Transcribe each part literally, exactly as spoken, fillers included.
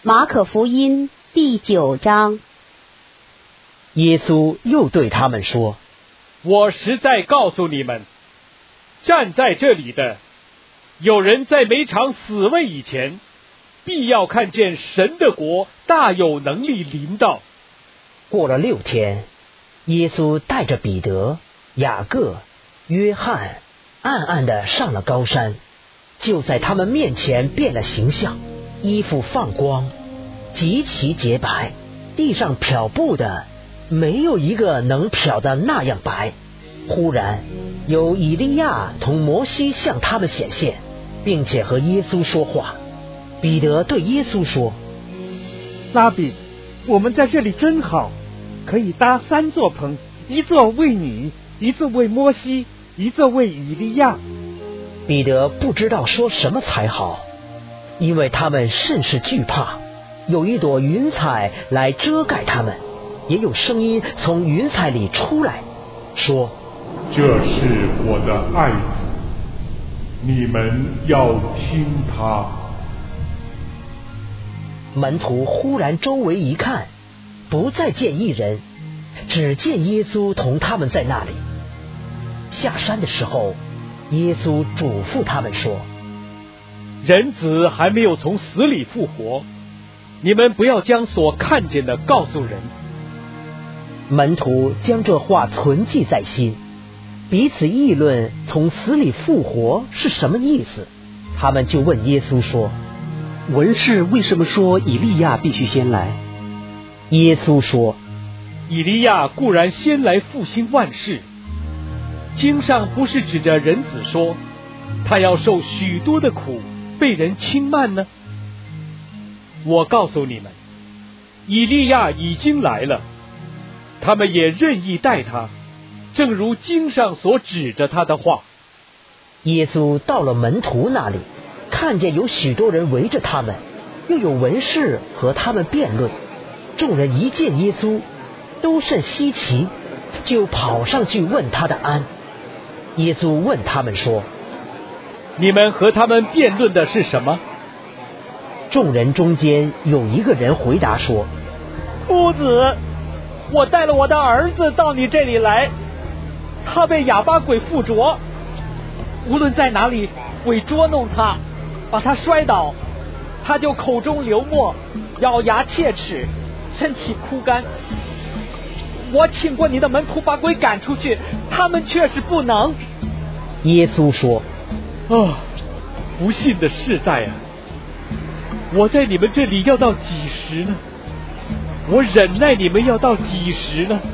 马可福音第九章。 耶稣又对他们说： 我实在告诉你们，站在这里的有人在没尝死味以前，必要看见神的国大有能力临到。 过了六天，耶稣带着彼得、雅各、约翰暗暗地上了高山，就在他们面前变了形象，衣服放光，极其洁白，地上漂布的没有一个能漂得那样白。忽然有以利亚同摩西向他们显现，并且和耶稣说话。彼得对耶稣说： 拉比，我们在这里真好，可以搭三座棚，一座为你，一座为摩西，一座为以利亚。 彼得不知道说什么才好，因为他们甚是惧怕。有一朵云彩来遮盖他们，也有声音从云彩里出来，说： 这是我的爱子，你们要听他。 门徒忽然周围一看，不再见一人，只见耶稣同他们在那里。下山的时候，耶稣嘱咐他们说： 人子还没有从死里复活，你们不要将所看见的告诉人。 门徒将这话存记在心，彼此议论从死里复活是什么意思。他们就问耶稣说： 文士为什么说以利亚必须先来？ 耶稣说： 以利亚固然先来复兴万事，经上不是指着人子说他要受许多的苦，被人轻慢呢？我告诉你们，以利亚已经来了，他们也任意待他，正如经上所指着他的话。 耶稣到了门徒那里，看见有许多人围着他们，又有文士和他们辩论。众人一见耶稣，都甚稀奇，就跑上去问他的安。耶稣问他们说： 你们和他们辩论的是什么？ 众人中间有一个人回答说： 夫子，我带了我的儿子到你这里来，他被哑巴鬼附着，无论在哪里鬼捉弄他，把他摔倒，他就口中流沫，咬牙切齿，身体枯干。我请过你的门徒把鬼赶出去，他们却是不能。 耶稣说： 啊，不信的世代啊，我在你们这里要到几时呢？我忍耐你们要到几时呢？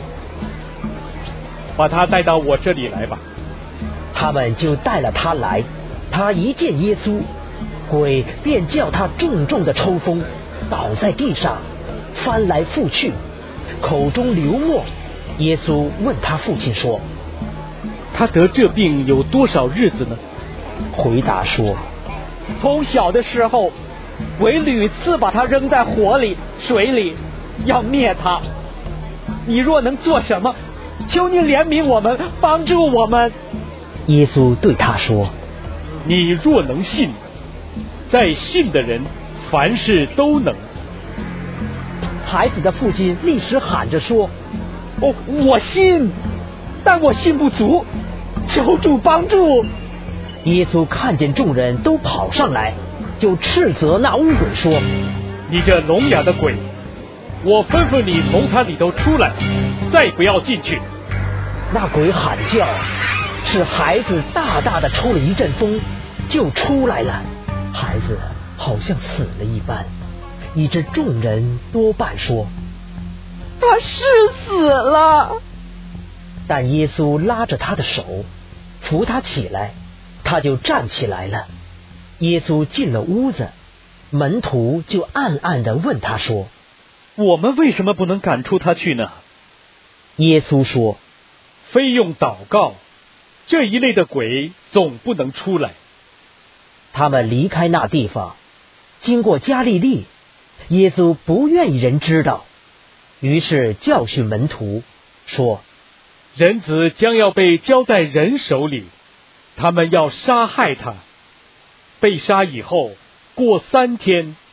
把他带到我这里来吧。 他们就带了他来。他一见耶稣，鬼便叫他重重的抽风，倒在地上，翻来覆去，口中流沫。耶稣问他父亲说： 他得这病有多少日子呢？ 回答说： 从小的时候，鬼屡次把他扔在火里、水里，要灭他。你若能做什么，求你怜悯我们，帮助我们。 耶稣对他说： 你若能信，在信的人凡事都能。 孩子的父亲立时喊着说： 哦，我信，但我信不足，求主帮助。 耶稣看见众人都跑上来，就斥责那污鬼说： 你这聋哑的鬼，我吩咐你从他里头出来，再不要进去。 那鬼喊叫，使孩子大大的抽了一阵风，就出来了。孩子好像死了一般，以致众人多半说： 他是死了。 但耶稣拉着他的手，扶他起来，他就站起来了。耶稣进了屋子，门徒就暗暗地问他说： 我们为什么不能赶出他去呢？ 耶稣说： 非用祷告，这一类的鬼总不能出来。 他们离开那地方，经过加利利，耶稣不愿意人知道，于是教训门徒说： 人子将要被交在人手里，他们要杀害他，被杀以后，过三天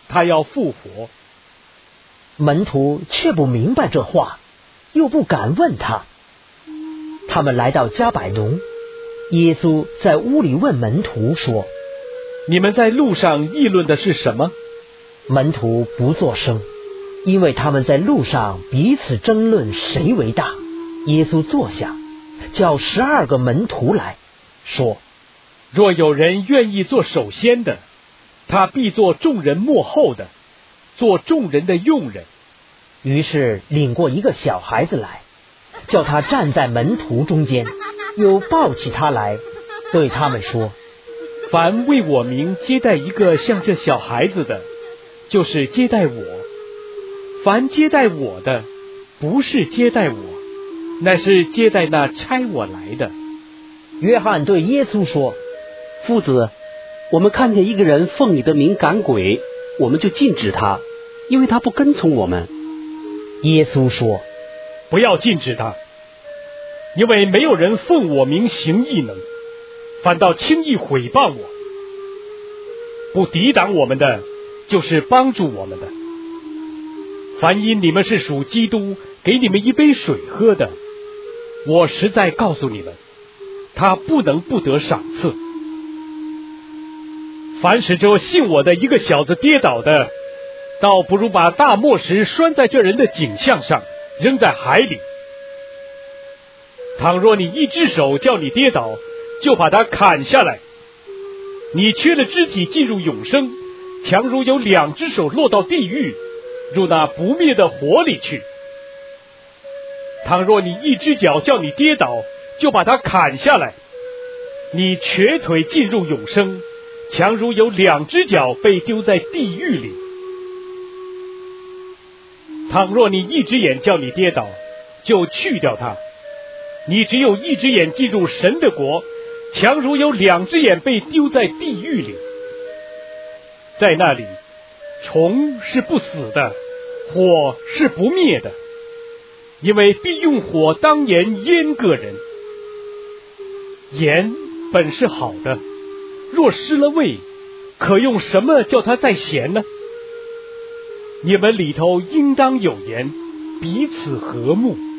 他要复活。 门徒却不明白这话，又不敢问他。他们来到加百农，耶稣在屋里问门徒说： 你们在路上议论的是什么？ 门徒不作声，因为他们在路上彼此争论谁为大。耶稣坐下，叫十二个门徒来，说： 若有人愿意做首先的，他必做众人末后的，做众人的用人。 于是领过一个小孩子来，叫他站在门徒中间，又抱起他来，对他们说： 凡为我名接待一个像这小孩子的，就是接待我；凡接待我的，不是接待我，乃是接待那差我来的。 约翰对耶稣说： 夫子，我们看见一个人奉你的名赶鬼，我们就禁止他，因为他不跟从我们。 耶稣说： 不要禁止他，因为没有人奉我名行异能，反倒轻易毁谤我。不抵挡我们的，就是帮助我们的。凡因你们是属基督，给你们一杯水喝的，我实在告诉你们，他不能不得赏赐。凡使着信我的一个小子跌倒的，倒不如把大磨石拴在这人的颈项上，扔在海里。倘若你一只手叫你跌倒，就把它砍下来。你缺了肢体进入永生，强如有两只手落到地狱，入那不灭的火里去。倘若你一只脚叫你跌倒，就把它砍下来。你瘸腿进入永生，强如有两只脚被丢在地狱里。倘若你一只眼叫你跌倒，就去掉它。你只有一只眼进入神的国，强如有两只眼被丢在地狱里。在那里，虫是不死的，火是不灭的，因为必用火当盐腌个人。盐本是好的，若失了味，可用什么叫它再咸呢？你们里头应当有盐，彼此和睦。